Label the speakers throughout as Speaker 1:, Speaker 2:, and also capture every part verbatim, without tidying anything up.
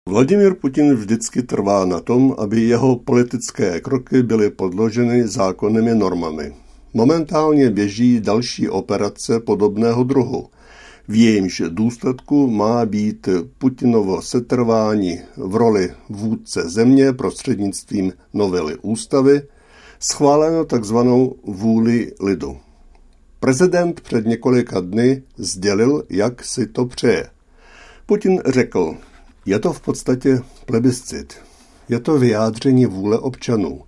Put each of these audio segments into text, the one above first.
Speaker 1: Vladimír Putin vždycky trvá na tom, aby jeho politické kroky byly podloženy zákonnými normami. Momentálně běží další operace podobného druhu. V jejímž důsledku má být Putinovo setrvání v roli vůdce země prostřednictvím novely ústavy schváleno takzvanou vůli lidu. Prezident před několika dny sdělil, jak si to přeje. Putin řekl, je to v podstatě plebiscit. Je to vyjádření vůle občanů.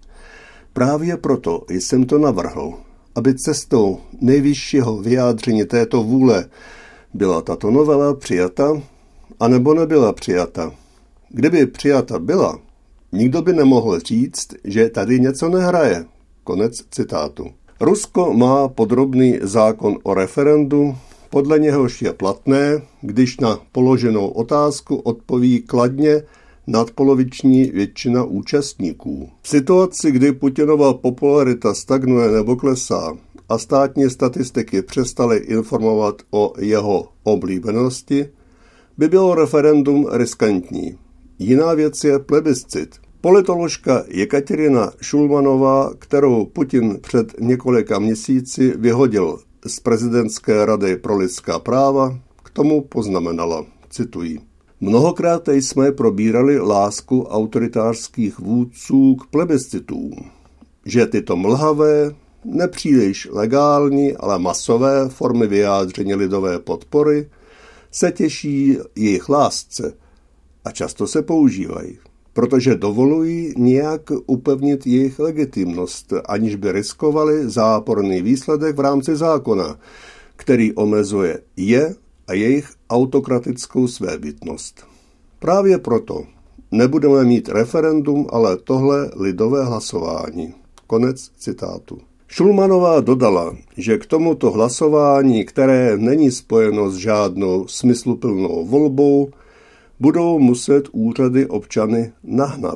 Speaker 1: Právě proto jsem to navrhl, aby cestou nejvyššího vyjádření této vůle byla tato novela přijata, anebo nebyla přijata. Kdyby přijata byla, nikdo by nemohl říct, že tady něco nehraje. Konec citátu. Rusko má podrobný zákon o referendu, podle něhož je platné, když na položenou otázku odpoví kladně nadpoloviční většina účastníků. V situaci, kdy Putinova popularita stagnuje nebo klesá a státní statistiky přestaly informovat o jeho oblíbenosti, by bylo referendum riskantní. Jiná věc je plebiscit. Politoložka Jekaterina Šulmanová, kterou Putin před několika měsíci vyhodil z prezidentské rady pro lidská práva, k tomu poznamenala, cituji. Mnohokrát jsme probírali lásku autoritářských vůdců k plebiscitům, že tyto mlhavé, nepříliš legální, ale masové formy vyjádření lidové podpory se těší jejich lásce a často se používají, protože dovolují nějak upevnit jejich legitimnost, aniž by riskovali záporný výsledek v rámci zákona, který omezuje je a jejich autokratickou svébytnost. Právě proto nebudeme mít referendum, ale tohle lidové hlasování. Konec citátu. Šulmanová dodala, že k tomuto hlasování, které není spojeno s žádnou smysluplnou volbou, budou muset úřady občany nahnat.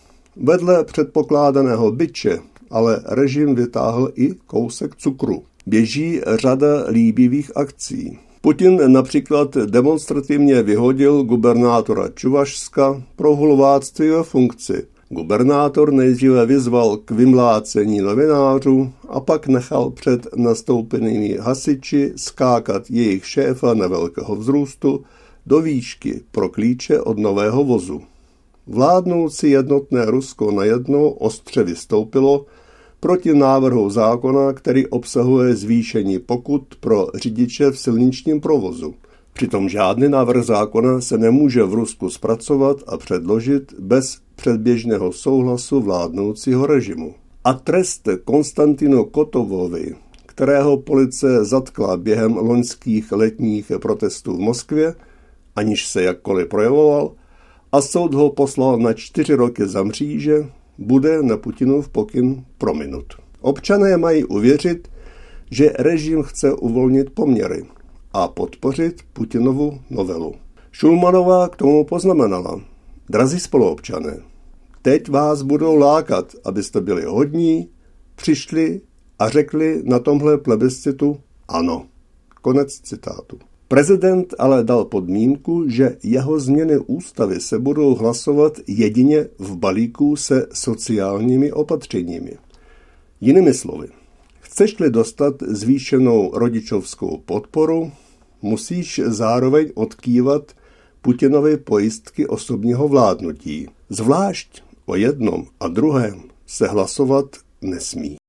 Speaker 1: Vedle předpokládaného biče ale režim vytáhl i kousek cukru. Běží řada líbivých akcí. Putin například demonstrativně vyhodil gubernátora Čuvašska pro hulváctví ve funkci. Gubernátor nejdříve vyzval k vymlácení novinářů a pak nechal před nastoupenými hasiči skákat jejich šéfa nevelkého vzrůstu do výšky pro klíče od nového vozu. Vládnoucí jednotné Rusko najednou ostře vystoupilo proti návrhu zákona, který obsahuje zvýšení pokut pro řidiče v silničním provozu. Přitom žádný návrh zákona se nemůže v Rusku zpracovat a předložit bez předběžného souhlasu vládnoucího režimu. A trest Konstantinu Kotovovi, kterého policie zatkla během loňských letních protestů v Moskvě, aniž se jakkoliv projevoval, a soud ho poslal na čtyři roky za mříže, bude na Putinův pokyn prominut. Občané mají uvěřit, že režim chce uvolnit poměry a podpořit Putinovu novelu. Šulmanová k tomu poznamenala. Drazí spoluobčané, teď vás budou lákat, abyste byli hodní, přišli a řekli na tomhle plebiscitu ano. Konec citátu. Prezident ale dal podmínku, že jeho změny ústavy se budou hlasovat jedině v balíku se sociálními opatřeními. Jinými slovy, chceš-li dostat zvýšenou rodičovskou podporu, musíš zároveň odkývat Putinovi pojistky osobního vládnutí. Zvlášť o jednom a druhém se hlasovat nesmí.